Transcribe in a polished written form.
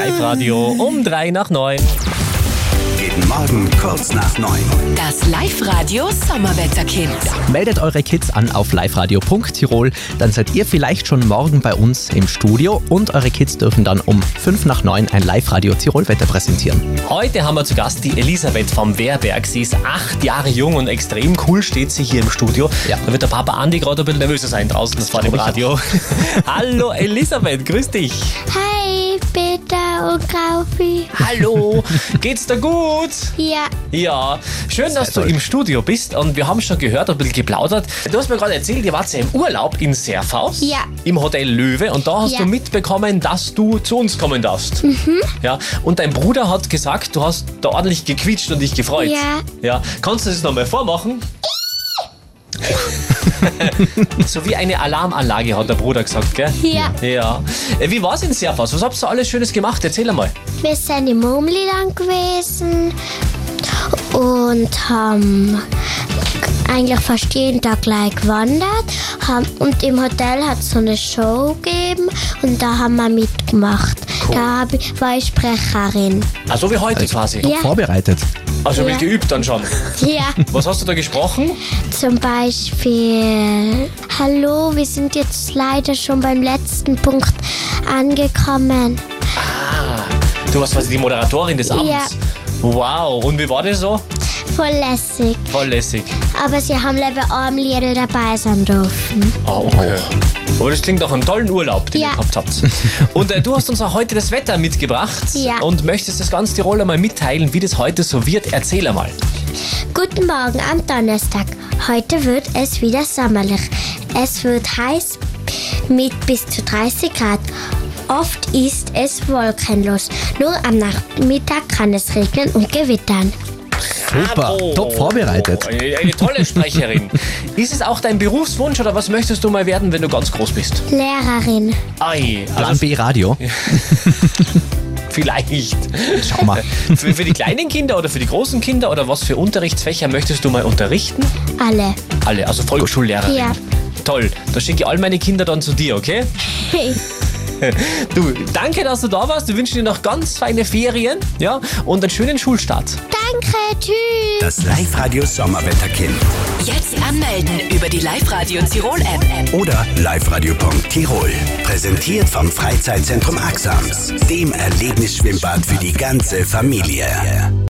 Live-Radio um 8:03. Jeden Morgen kurz nach 9. Das Live-Radio Sommerwetterkind. Meldet eure Kids an auf liveradio.tirol, dann seid ihr vielleicht schon morgen bei uns im Studio und eure Kids dürfen dann um 8:55 ein Live-Radio Tirol-Wetter präsentieren. Heute haben wir zu Gast die Elisabeth vom Wehrberg. Sie ist 8 Jahre jung und extrem cool steht sie hier im Studio. Ja. Da wird der Papa Andi gerade ein bisschen nervöser sein draußen vor dem Radio. Hallo Elisabeth, grüß dich. Hi, Peter und Kaufi. Hallo, geht's dir gut? Ja, Ja, schön, dass du toll. im Studio bist und wir haben schon gehört, ein bisschen geplaudert. Du hast mir gerade erzählt, ihr wart ja im Urlaub in Serfaus, Ja. im Hotel Löwe und da hast Ja. du mitbekommen, dass du zu uns kommen darfst. Ja, und dein Bruder hat gesagt, du hast da ordentlich gequietscht und dich gefreut. Ja. Ja, kannst du das nochmal vormachen? So wie eine Alarmanlage, hat der Bruder gesagt, gell? Ja. Ja. Wie war's in Serfaus? Was habt ihr alles Schönes gemacht? Erzähl einmal. wir sind im Mumliland gewesen und haben eigentlich fast jeden Tag gleich gewandert. Und im Hotel hat es so eine Show gegeben und da haben wir mitgemacht. Da war ich Sprecherin. Ah, so wie heute quasi. Ja. Vorbereitet. Also wie Ja. geübt dann schon. Ja, Was hast du da gesprochen? zum Beispiel, hallo, wir sind jetzt leider schon beim letzten Punkt angekommen. Du warst quasi die Moderatorin des Abends. Ja. Wow, und wie war das so? Voll lässig. Voll lässig. Aber sie haben lieber ein Liedl dabei sein dürfen. Oh, okay. Aber das klingt nach einem tollen Urlaub, den Ja. ihr gehabt habt. Und du hast uns auch heute das Wetter mitgebracht Ja. und möchtest das ganz Tirol einmal mitteilen, wie das heute so wird. Erzähl einmal. Guten Morgen am Donnerstag. Heute wird es wieder sommerlich. Es wird heiß mit bis zu 30 Grad. Oft ist es wolkenlos. Nur am Nachmittag kann es regnen und gewittern. Super, Bravo. top vorbereitet. Eine tolle Sprecherin. Ist es auch dein Berufswunsch oder was möchtest du mal werden, wenn du ganz groß bist? Lehrerin. Ei, Plan also B Radio. vielleicht. Schau mal. Für die kleinen Kinder oder für die großen Kinder oder was für Unterrichtsfächer möchtest du mal unterrichten? Alle. Alle, also Volksschullehrerin. Ja. Toll, da schicke ich all meine Kinder dann zu dir, okay? Du, danke, dass du da warst. Wir wünschen dir noch ganz feine Ferien, ja, und einen schönen Schulstart. Danke, tschüss. Das Live-Radio Sommerwetterkind. Jetzt anmelden über die Live-Radio Tirol App. Oder liveradio.tirol. Präsentiert vom Freizeitzentrum Axams, dem Erlebnisschwimmbad für die ganze Familie.